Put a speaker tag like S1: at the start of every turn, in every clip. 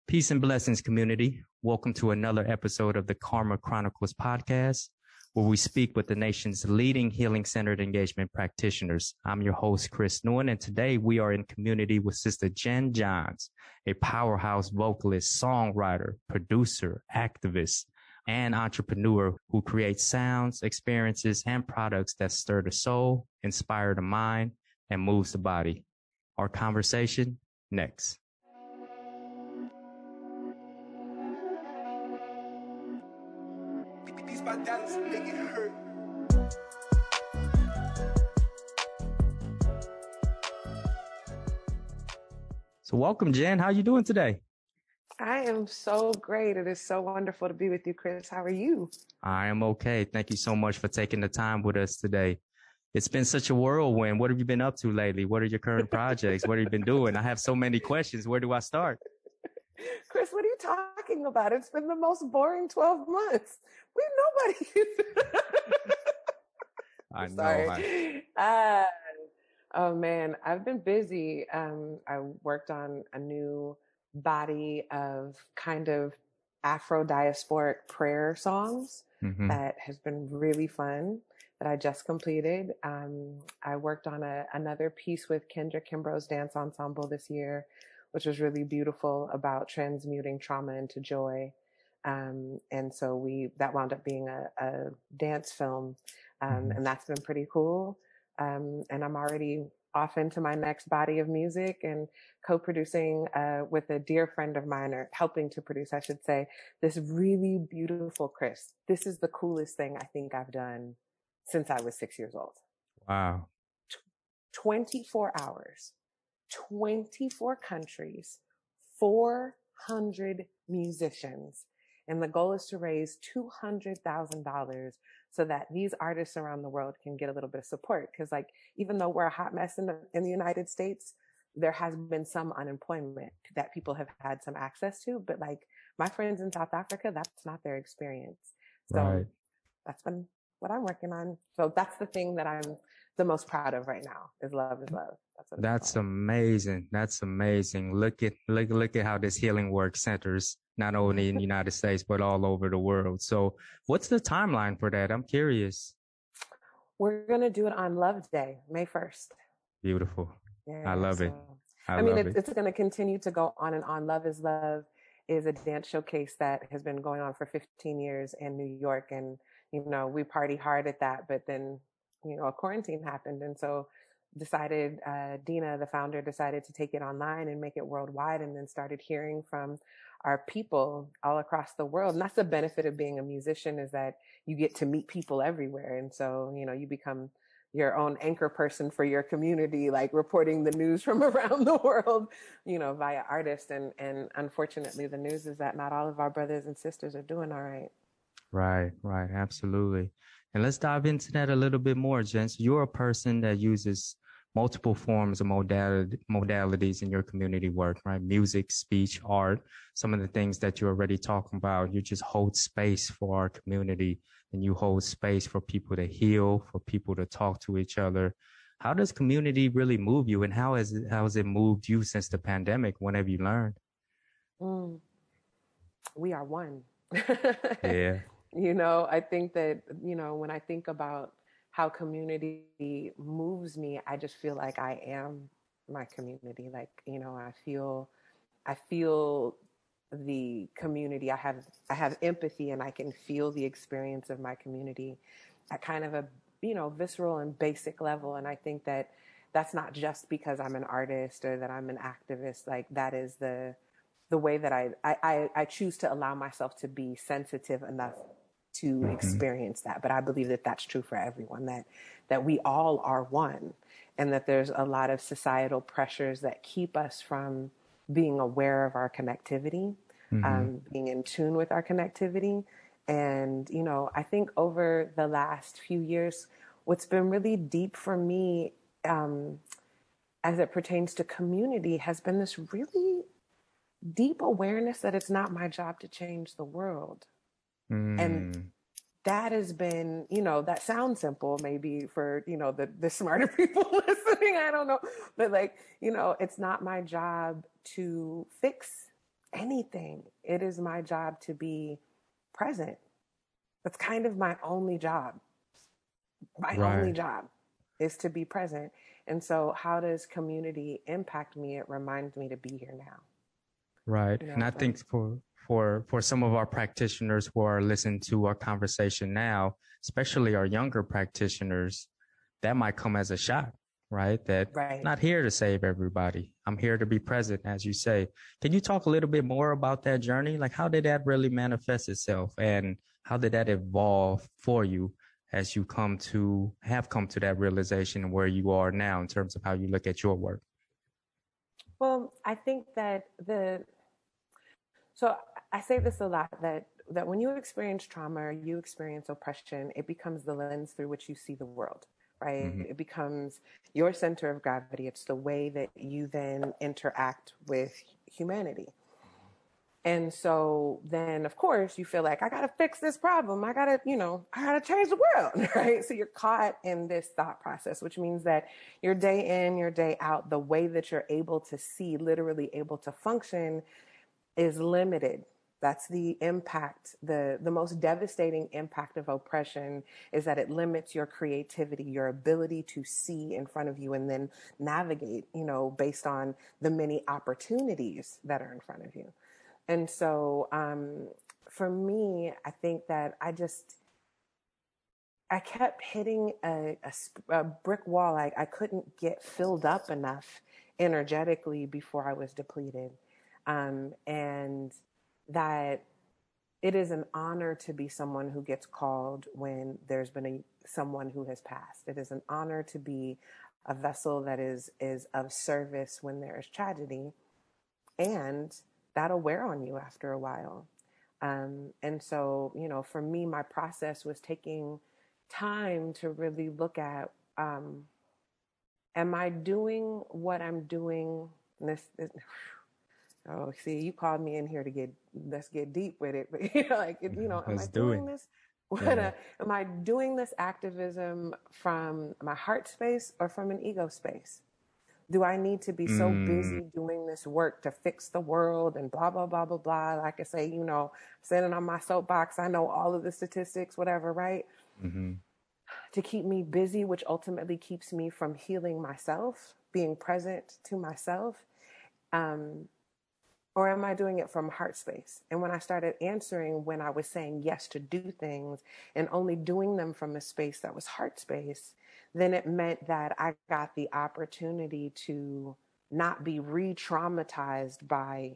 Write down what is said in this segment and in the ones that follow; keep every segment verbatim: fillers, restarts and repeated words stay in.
S1: Peace and blessings, community. Welcome to another episode of the Karma Chronicles podcast, where we speak with the nation's leading healing-centered engagement practitioners. I'm your host, Chris Nguyen, and today we are in community with Sister Jen Johns, a powerhouse vocalist, songwriter, producer, activist, and entrepreneur who creates sounds, experiences, and products that stir the soul, inspire the mind, and moves the body. Our conversation next. My dad's making it hurt. So welcome, Jen. How are you doing today?
S2: I am so great. It is so wonderful to be with you, Chris. How are you?
S1: I am okay. Thank you so much for taking the time with us today. It's been such a whirlwind. What have you been up to lately? What are your current projects? What have you been doing? I have so many questions. Where do I start?
S2: Chris, what are you talking about? It's been the most boring twelve months. We nobody.
S1: I know.
S2: Sorry. I... Uh, oh man, I've been busy. Um, I worked on a new body of kind of Afro-diasporic prayer songs mm-hmm. that has been really fun. That I just completed. Um, I worked on a, another piece with Kendra Kimbrough's dance ensemble this year, which was really beautiful, about transmuting trauma into joy. Um, and so we, that wound up being a, a dance film. Um, mm-hmm. And that's been pretty cool. Um, and I'm already off into my next body of music and co-producing, uh, with a dear friend of mine, or helping to produce, I should say, this really beautiful Chris. This is the coolest thing I think I've done since I was six years old.
S1: Wow.
S2: twenty-four hours, twenty-four countries, four hundred musicians. And the goal is to raise two hundred thousand dollars so that these artists around the world can get a little bit of support. Cause like, even though we're a hot mess in the, in the United States, there has been some unemployment that people have had some access to, but like my friends in South Africa, that's not their experience. So
S1: right.
S2: That's been what I'm working on. So that's the thing that I'm the most proud of right now, is Love is Love. That's, what
S1: that's amazing. That's amazing. Look at, look, look at how this healing work centers, not only in the United States, but all over the world. So what's the timeline for that? I'm curious.
S2: We're going to do it on Love Day, May first.
S1: Beautiful. Yeah, I love so, it. I,
S2: I mean,
S1: love
S2: it's,
S1: it.
S2: it's going to continue to go on and on. Love is Love is a dance showcase that has been going on for fifteen years in New York. And you know, we party hard at that, but then, you know, a quarantine happened. And so decided, uh, Dina, the founder, decided to take it online and make it worldwide, and then started hearing from our people all across the world. And that's the benefit of being a musician, is that you get to meet people everywhere. And so, you know, you become your own anchor person for your community, like reporting the news from around the world, you know, via artists. And, and unfortunately, the news is that not all of our brothers and sisters are doing all right.
S1: Right, right. Absolutely. And let's dive into that a little bit more, Jen. So you're a person that uses multiple forms of modality, modalities in your community work, right? Music, speech, art, some of the things that you're already talking about. You just hold space for our community, and you hold space for people to heal, for people to talk to each other. How does community really move you, and how has it, how has it moved you since the pandemic? When have you learned?
S2: Mm. We are one.
S1: Yeah.
S2: You know, I think that, you know, when I think about how community moves me, I just feel like I am my community. Like, you know, I feel, I feel the community. I have, I have empathy, and I can feel the experience of my community at kind of a, you know, visceral and basic level. And I think that that's not just because I'm an artist or that I'm an activist. Like, that is the, the way that I, I, I choose to allow myself to be sensitive enough to mm-hmm. experience that. But I believe that that's true for everyone, that, that we all are one, and that there's a lot of societal pressures that keep us from being aware of our connectivity, mm-hmm. um, being in tune with our connectivity. And, you know, I think over the last few years, what's been really deep for me, um, as it pertains to community, has been this really deep awareness that it's not my job to change the world. Mm. And that has been, you know, that sounds simple maybe for, you know, the, the smarter people listening, I don't know, but like, you know, it's not my job to fix anything, it is my job to be present. That's kind of my only job. My only
S1: Right.
S2: job is to be present. And so how does community impact me? It reminds me to be here now.
S1: Right.
S2: You
S1: And
S2: know,
S1: I
S2: like,
S1: think for for for some of our practitioners who are listening to our conversation now, especially our younger practitioners, that might come as a shock, right? That I'm
S2: right.
S1: not here to save everybody. I'm here to be present, as you say. Can you talk a little bit more about that journey? Like, how did that really manifest itself, and how did that evolve for you as you come to have come to that realization where you are now in terms of how you look at your work?
S2: Well, I think that the so I say this a lot, that that when you experience trauma or you experience oppression, it becomes the lens through which you see the world, right?
S1: Mm-hmm.
S2: It becomes your center of gravity. It's the way that you then interact with humanity. And so then, of course, you feel like, I got to fix this problem. I got to, you know, I got to change the world, right? So you're caught in this thought process, which means that your day in, your day out, the way that you're able to see, literally able to function, is limited. That's the impact. The, the most devastating impact of oppression is that it limits your creativity, your ability to see in front of you and then navigate, you know, based on the many opportunities that are in front of you. And so um, for me, I think that I just, I kept hitting a, a, a brick wall. I, I couldn't get filled up enough energetically before I was depleted. Um, and that it is an honor to be someone who gets called when there's been a, someone who has passed. It is an honor to be a vessel that is, is of service when there is tragedy. And that'll wear on you after a while. Um, and so, you know, for me, my process was taking time to really look at, um, am I doing what I'm doing? This, this, oh, see, you called me in here to get, let's get deep with it. But, you know, like, you know, am I
S1: Let's do it.
S2: doing this? What,
S1: Yeah.
S2: uh, am I doing this activism from my heart space or from an ego space? Do I need to be so
S1: Mm,
S2: busy doing this work to fix the world and blah, blah, blah, blah, blah? Like I say, you know, sitting on my soapbox, I know all of the statistics, whatever, right?
S1: mm-hmm.
S2: To keep me busy, which ultimately keeps me from healing myself, being present to myself. Um, or am I doing it from heart space? And when I started answering, when I was saying yes to do things and only doing them from a space that was heart space, then it meant that I got the opportunity to not be re-traumatized by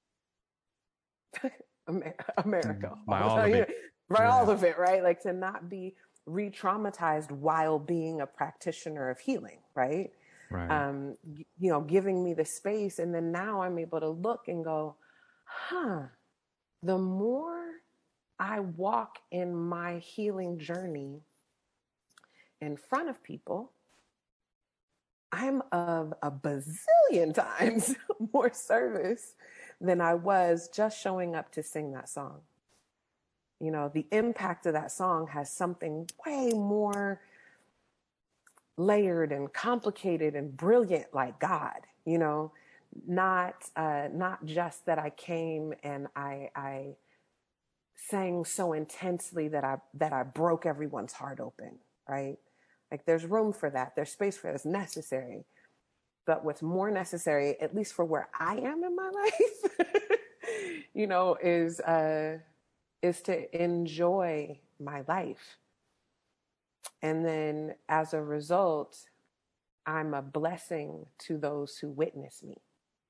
S2: America,
S1: By all of it.
S2: by all
S1: Yeah.
S2: of it, right? Like to not be re-traumatized while being a practitioner of healing, right?
S1: Right.
S2: Um, you know, giving me the space. And then now I'm able to look and go, huh, the more I walk in my healing journey in front of people, I'm of a bazillion times more service than I was just showing up to sing that song. You know, the impact of that song has something way more layered and complicated and brilliant, like God, you know, not uh, not just that I came and I I sang so intensely that I that I broke everyone's heart open, right? Like there's room for that. There's space for that. It's necessary. But what's more necessary, at least for where I am in my life, you know, is uh, is to enjoy my life. And then as a result, I'm a blessing to those who witness me.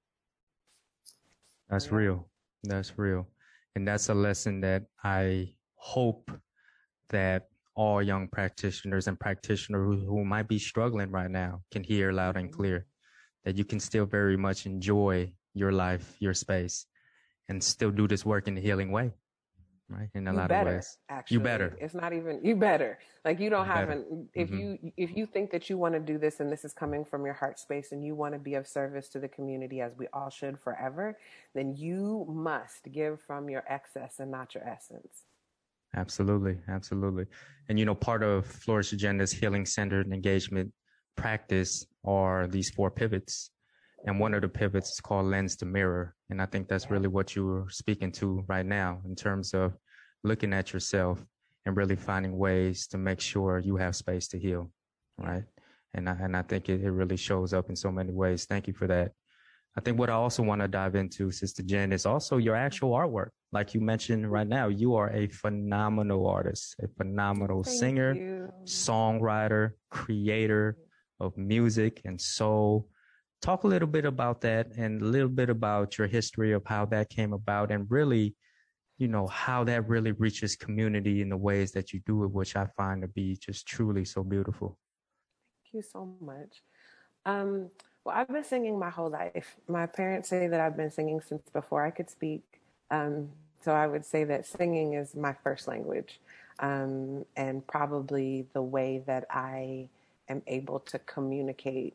S1: That's
S2: Yeah.
S1: real. That's real. And that's a lesson that I hope that all young practitioners and practitioners who, who might be struggling right now can hear loud and
S2: Mm-hmm.
S1: clear, that you can still very much enjoy your life, your space, and still do this work in a healing way, right? In a
S2: You
S1: lot of
S2: better,
S1: ways. You
S2: actually.
S1: better.
S2: It's not even, you better. Like you don't
S1: You
S2: have
S1: better.
S2: an, if
S1: Mm-hmm.
S2: you, if you think that you want to do this and this is coming from your heart space and you want to be of service to the community, as we all should forever, then you must give from your excess and not your essence.
S1: Absolutely. Absolutely. And, you know, part of Flourish Agenda's healing centered engagement practice are these four pivots. And one of the pivots is called lens to mirror. And I think that's really what you were speaking to right now in terms of looking at yourself and really finding ways to make sure you have space to heal. Right. And I, and I think it, it really shows up in so many ways. Thank you for that. I think what I also want to dive into, Sister Jen, is also your actual artwork. Like you mentioned right now, you are a phenomenal artist, a phenomenal
S2: Thank
S1: singer,
S2: you.
S1: songwriter, creator of music and soul. Talk a little bit about that and a little bit about your history of how that came about and really, you know, how that really reaches community in the ways that you do it, which I find to be just truly so beautiful.
S2: Thank you so much. Um, well, I've been singing my whole life. My parents say that I've been singing since before I could speak. Um, so I would say that singing is my first language, um, and probably the way that I am able to communicate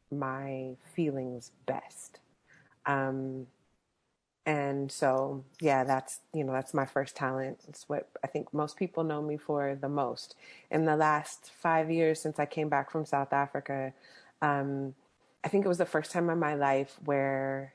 S2: my feelings best. Um, and so, yeah, that's, you know, that's my first talent. It's what I think most people know me for the most. In the last five years since I came back from South Africa, um, I think it was the first time in my life where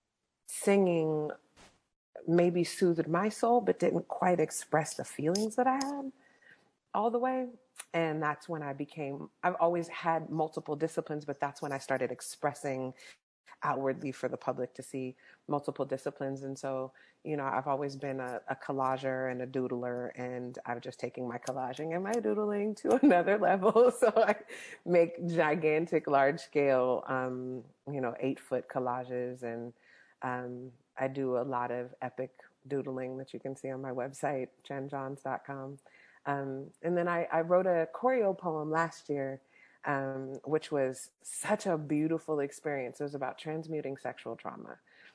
S2: singing maybe soothed my soul, but didn't quite express the feelings that I had all the way. And that's when I became, I've always had multiple disciplines, but that's when I started expressing outwardly for the public to see multiple disciplines. And so, you know, I've always been a, a collager and a doodler, and I'm just taking my collaging and my doodling to another level. So I make gigantic, large scale, um, you know, eight foot collages. And um, I do a lot of epic doodling that you can see on my website, jen johns dot com. Um, and then I, I wrote a choreo poem last year, um, which was such a beautiful experience. It was about transmuting sexual trauma.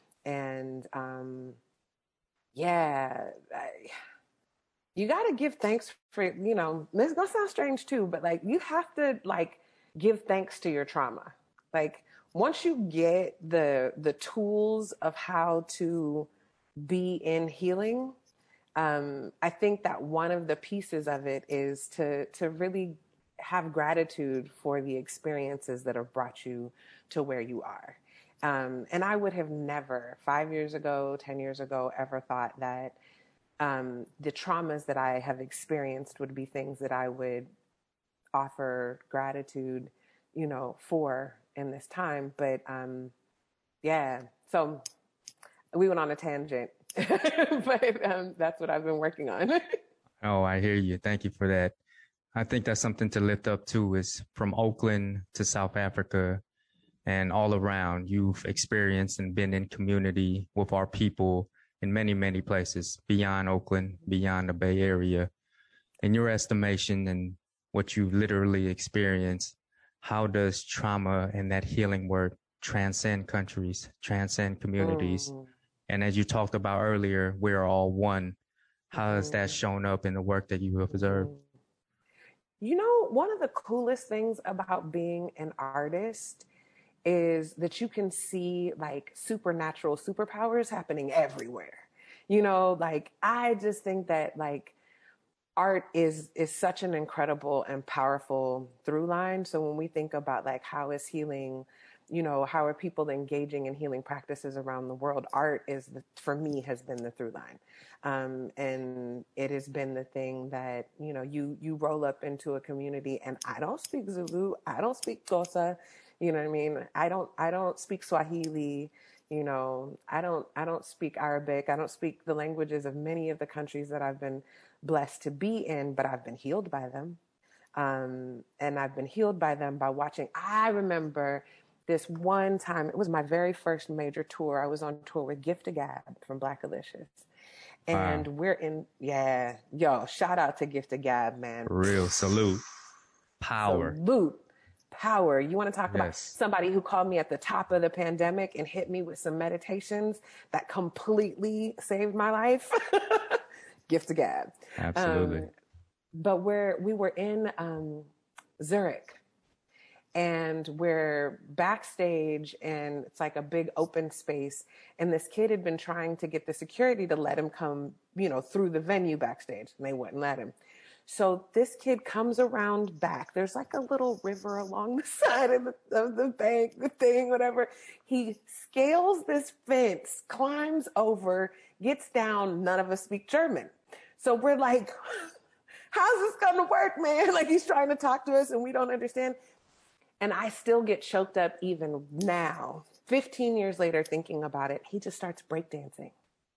S2: And um, yeah, I, you got to give thanks for, you know, this gonna sound strange too, but like you have to like give thanks to your trauma. Like once you get the the tools of how to be in healing, um, I think that one of the pieces of it is to to really have gratitude for the experiences that have brought you to where you are. Um, and I would have never, five years ago, ten years ago, ever thought that um, the traumas that I have experienced would be things that I would offer gratitude, you know, for in this time. But um, yeah, so we went on a tangent, but um, that's what I've been working on.
S1: Oh, I hear you. Thank you for that. I think that's something to lift up too, is from Oakland to South Africa and all around. You've experienced and been in community with our people in many, many places beyond Oakland, beyond the Bay Area. In your estimation and what you literally experienced, how does trauma and that healing work transcend countries, transcend communities? Mm. And as you talked about earlier, we're all one. How has that shown up in the work that you have observed?
S2: You know, one of the coolest things about being an artist is that you can see like supernatural superpowers happening everywhere. You know, like I just think that like art is is such an incredible and powerful through line. So when we think about like how is healing, you know, how are people engaging in healing practices around the world, art is the, for me has been the through line. Um, and it has been the thing that, you know, you you roll up into a community, and I don't speak Zulu, I don't speak Xhosa, you know what I mean? I don't I don't speak Swahili, you know, I don't I don't speak Arabic, I don't speak the languages of many of the countries that I've been blessed to be in, but I've been healed by them. Um, and I've been healed by them by watching. I remember this one time, it was my very first major tour. I was on tour with Gifta Gab from Black Alicious. And wow. We're in, yeah, yo, shout out to Gifta Gab, man.
S1: For real, salute. Power.
S2: Salute. Power. You want to talk yes. about somebody who called me at the top of the pandemic and hit me with some meditations that completely saved my life? Gifta Gab.
S1: Absolutely.
S2: Um, but we're, we were in um, Zurich, and we're backstage, and it's like a big open space. And this kid had been trying to get the security to let him come, you know, through the venue backstage, and they wouldn't let him. So this kid comes around back. There's like a little river along the side of the, of the bank, the thing, whatever. He scales this fence, climbs over, gets down. None of us speak German. So we're like, how's this going to work, man? Like he's trying to talk to us and we don't understand. And I still get choked up even now, fifteen years later, thinking about it. He just starts breakdancing.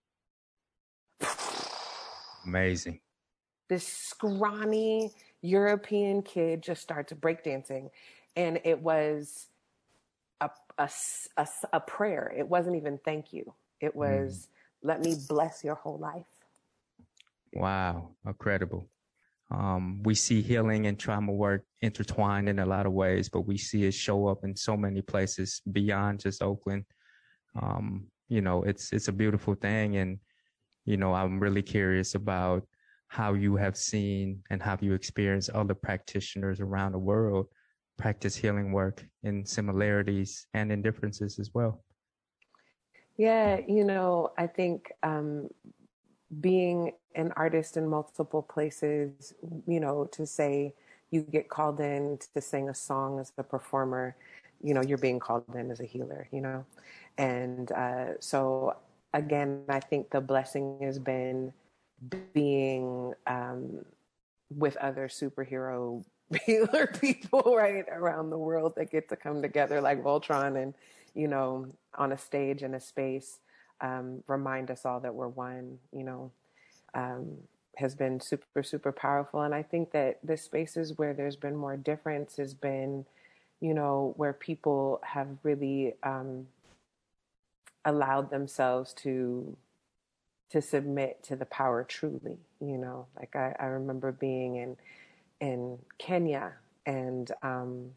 S1: Amazing.
S2: This scrawny European kid just starts breakdancing. And it was a, a, a, a prayer. It wasn't even thank you. It was, mm. let me bless your whole life.
S1: Wow. Incredible. Um, we see healing and trauma work intertwined in a lot of ways, but we see it show up in so many places beyond just Oakland. Um, you know, it's, it's a beautiful thing. And, you know, I'm really curious about how you have seen and how you experience other practitioners around the world practice healing work in similarities and in differences as well.
S2: Yeah, you know, I think um, being an artist in multiple places, you know, to say you get called in to sing a song as a performer, you know, you're being called in as a healer, you know. And uh, so, again, I think the blessing has been being um, with other superhero healer people right around the world that get to come together like Voltron and, you know, on a stage in a space, um, remind us all that we're one, you know, um, has been super, super powerful. And I think that the spaces where there's been more difference has been, you know, where people have really um, allowed themselves to to submit to the power truly, you know, like I, I remember being in, in Kenya and um,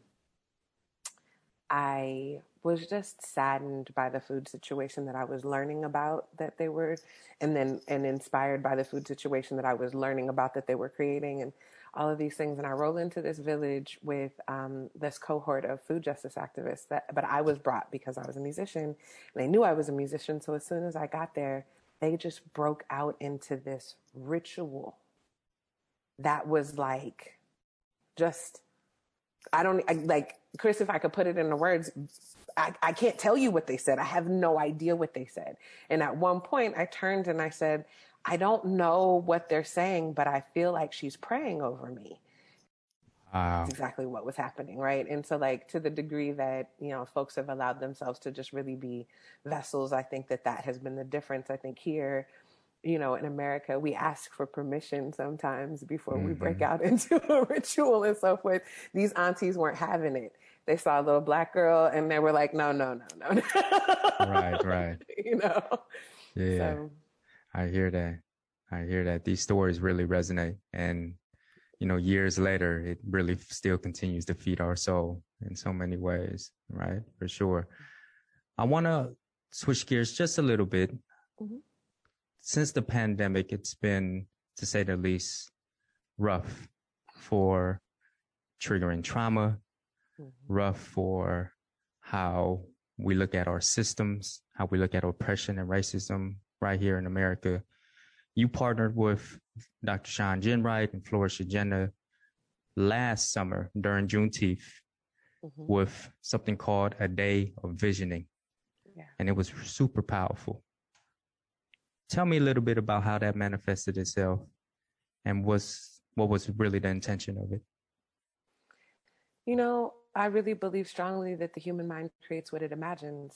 S2: I was just saddened by the food situation that I was learning about that they were, and then, and inspired by the food situation that I was learning about that they were creating and all of these things. And I roll into this village with um, this cohort of food justice activists that, but I was brought because I was a musician and they knew I was a musician. So as soon as I got there, they just broke out into this ritual that was like, just, I don't I, like, Chris, if I could put it into words, I, I can't tell you what they said. I have no idea what they said. And at one point I turned and I said, I don't know what they're saying, but I feel like she's praying over me.
S1: Wow.
S2: That's exactly what was happening, right? And so, like, to the degree that, you know, folks have allowed themselves to just really be vessels, I think that that has been the difference. I think here, you know, in America, we ask for permission sometimes before mm-hmm. we break out into a ritual and so forth. These aunties weren't having it. They saw a little Black girl and they were like, no, no, no, no, no.
S1: Right, right.
S2: You know?
S1: Yeah,
S2: so.
S1: I hear that. I hear that. These stories really resonate. And, you know, years later, it really still continues to feed our soul in so many ways, right? For sure. I want to switch gears just a little bit. Mm-hmm. Since the pandemic, it's been, to say the least, rough for triggering trauma, mm-hmm. rough for how we look at our systems, how we look at oppression and racism right here in America. You partnered with Doctor Sean Ginwright and Flourish Agenda last summer during Juneteenth mm-hmm. with something called a Day of Visioning. Yeah. And it was super powerful. Tell me a little bit about how that manifested itself and was what was really the intention of it.
S2: You know, I really believe strongly that the human mind creates what it imagines.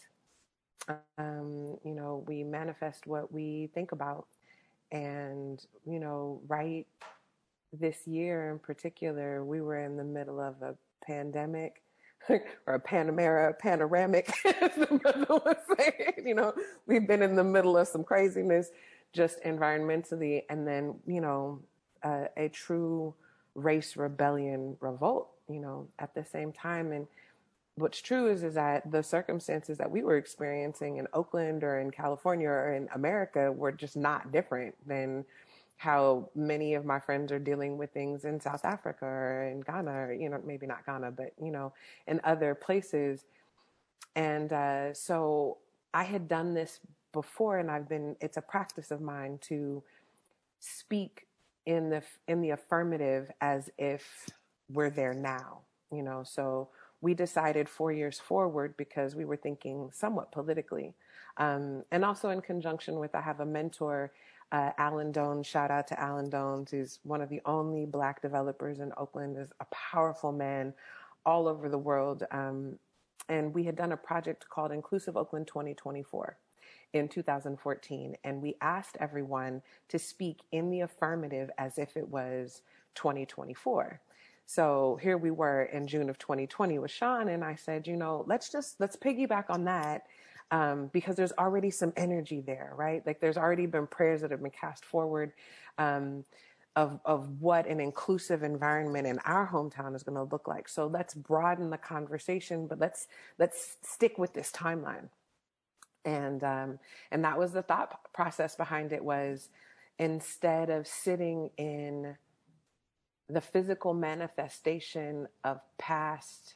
S2: Um, you know, we manifest what we think about. And, you know, right this year in particular, we were in the middle of a pandemic or a Panamera, panoramic, as the brother was saying. You know, we've been in the middle of some craziness just environmentally. And then, you know, uh, a true race rebellion revolt, you know, at the same time. And what's true is, is that the circumstances that we were experiencing in Oakland or in California or in America were just not different than how many of my friends are dealing with things in South Africa or in Ghana, or, you know, maybe not Ghana, but, you know, in other places. And uh, so I had done this before, and I've been, it's a practice of mine to speak in the in the affirmative as if we're there now, you know. So we decided four years forward because we were thinking somewhat politically, um, and also in conjunction with, I have a mentor, uh, Alan Doan. Shout out to Alan Doan, who's one of the only Black developers in Oakland. Is a powerful man all over the world, um, and we had done a project called Inclusive Oakland twenty twenty-four. In two thousand fourteen, and we asked everyone to speak in the affirmative as if it was twenty twenty-four. So here we were in June of twenty twenty with Sean, and I said, you know, let's just, let's piggyback on that, um, because there's already some energy there, right? Like there's already been prayers that have been cast forward, um, of, of what an inclusive environment in our hometown is going to look like. So let's broaden the conversation, but let's, let's stick with this timeline. And um, and that was the thought process behind it, was instead of sitting in the physical manifestation of past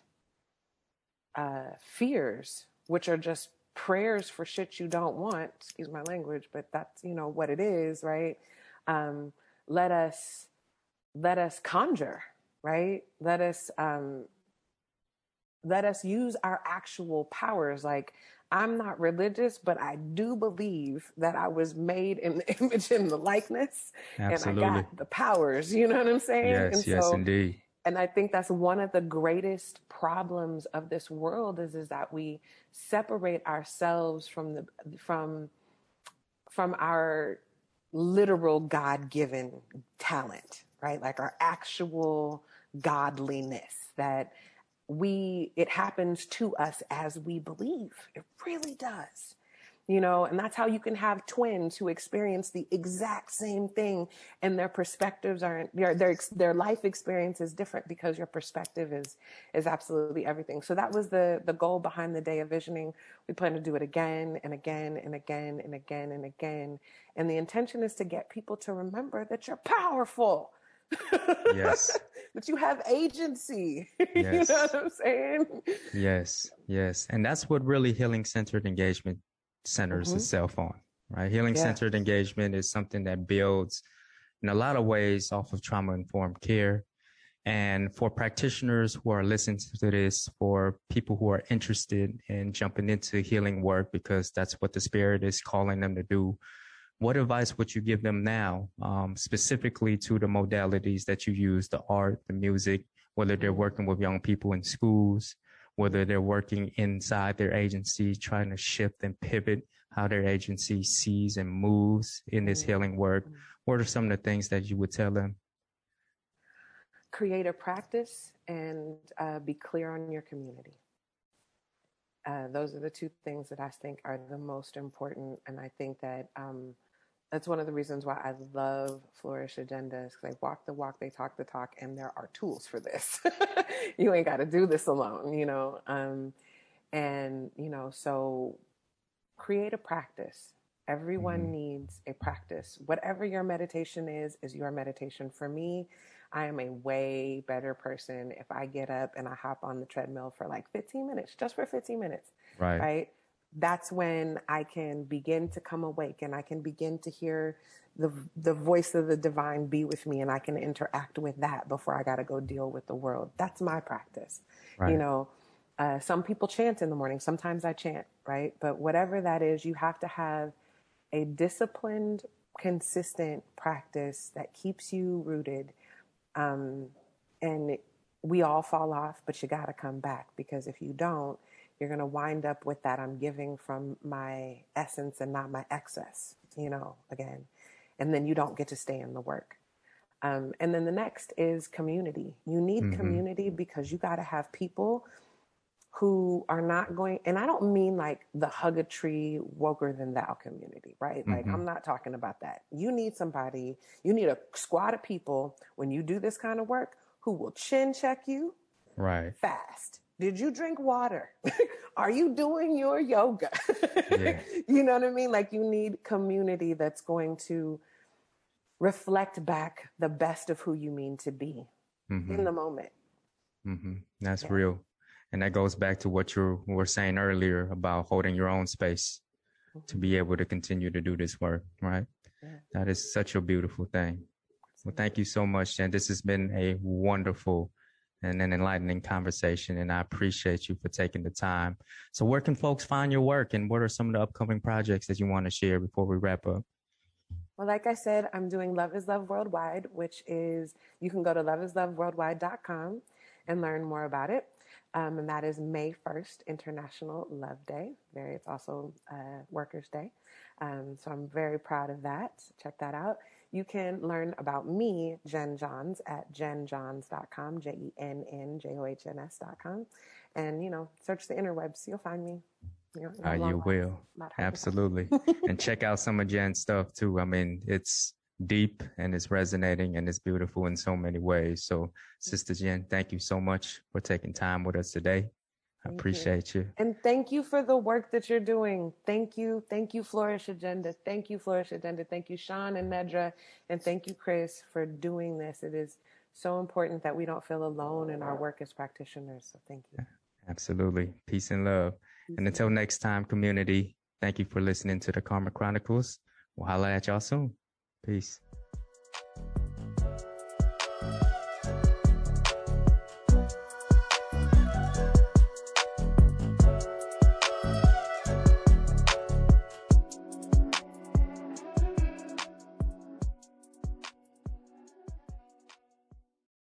S2: uh, fears, which are just prayers for shit you don't want, excuse my language, but that's, you know, what it is, right? Um, let us, let us conjure, right? Let us, um, let us use our actual powers. Like, I'm not religious, but I do believe that I was made in the image and the likeness.
S1: Absolutely.
S2: And I got the powers, you know what I'm saying?
S1: Yes,
S2: and
S1: yes,
S2: so,
S1: indeed.
S2: And I think that's one of the greatest problems of this world is, is that we separate ourselves from the, from, from our literal God-given talent, right? Like our actual godliness, that we, it happens to us as we believe. It really does. You know, and that's how you can have twins who experience the exact same thing, and their perspectives aren't, their, their, their life experience is different because your perspective is, is absolutely everything. So that was the, the goal behind the Day of Visioning. We plan to do it again and again and again and again and again. And the intention is to get people to remember that you're powerful.
S1: Yes.
S2: That you have agency.
S1: Yes.
S2: You know what I'm saying?
S1: Yes. Yes. And that's what really healing centered engagement centers mm-hmm. itself on, right? Healing centered yeah. engagement is something that builds in a lot of ways off of trauma informed care. And for practitioners who are listening to this, for people who are interested in jumping into healing work, because that's what the Spirit is calling them to do, what advice would you give them now, um, specifically to the modalities that you use, the art, the music, whether they're working with young people in schools, whether they're working inside their agency, trying to shift and pivot how their agency sees and moves in this healing work? What are some of the things that you would tell them?
S2: Create a practice and uh, be clear on your community. Uh, those are the two things that I think are the most important. And I think that um, that's one of the reasons why I love Flourish Agendas, because they walk the walk, they talk the talk, and there are tools for this. You ain't got to do this alone, you know. Um, and, you know, so create a practice. Everyone mm-hmm. needs a practice. Whatever your meditation is, is your meditation. For me, I am a way better person if I get up and I hop on the treadmill for like fifteen minutes, just for fifteen minutes.
S1: Right.
S2: Right. That's when I can begin to come awake, and I can begin to hear the the voice of the divine be with me, and I can interact with that before I got to go deal with the world. That's my practice. Right. You know, uh, some people chant in the morning. Sometimes I chant, right? But whatever that is, you have to have a disciplined, consistent practice that keeps you rooted. Um, and we all fall off, but you got to come back, because if you don't, you're going to wind up with that I'm giving from my essence and not my excess, you know, again. And then you don't get to stay in the work. Um, and then the next is community. You need mm-hmm. community, because you got to have people who are not going, and I don't mean like the hug a tree, woker than thou community, right? Mm-hmm. Like, I'm not talking about that. You need somebody, you need a squad of people when you do this kind of work who will chin check you
S1: right
S2: fast. Did you drink water? Are you doing your yoga?
S1: Yeah.
S2: You know what I mean? Like, you need community that's going to reflect back the best of who you mean to be mm-hmm. in the moment.
S1: Mm-hmm. That's yeah. real. And that goes back to what you were saying earlier about holding your own space mm-hmm. to be able to continue to do this work, right? Yeah. That is such a beautiful thing. Well, thank you so much, Jen. This has been a wonderful and an enlightening conversation, and I appreciate you for taking the time. So where can folks find your work, and what are some of the upcoming projects that you want to share before we wrap up?
S2: Well, like I said, I'm doing Love is Love Worldwide, which is, you can go to love is love worldwide dot com and learn more about it. Um, and that is May first, International Love Day. Very, it's also uh, Workers' Day. Um, so I'm very proud of that. Check that out. You can learn about me, Jen Johns, at jen johns dot com, J E N N J O H N S dot com. And, you know, search the interwebs. You'll find me. You, know,
S1: uh, you will. Absolutely. And check out some of Jen's stuff, too. I mean, it's deep and it's resonating and it's beautiful in so many ways. So, Sister Jen, thank you so much for taking time with us today. I thank appreciate you. you.
S2: And thank you for the work that you're doing. Thank you. Thank you, Flourish Agenda. Thank you, Flourish Agenda. Thank you, Sean and Nedra. And thank you, Chris, for doing this. It is so important that we don't feel alone in our work as practitioners. So thank you.
S1: Absolutely. Peace and love. Peace and until next time, community, thank you for listening to the Karma Chronicles. We'll holla at y'all soon. Peace.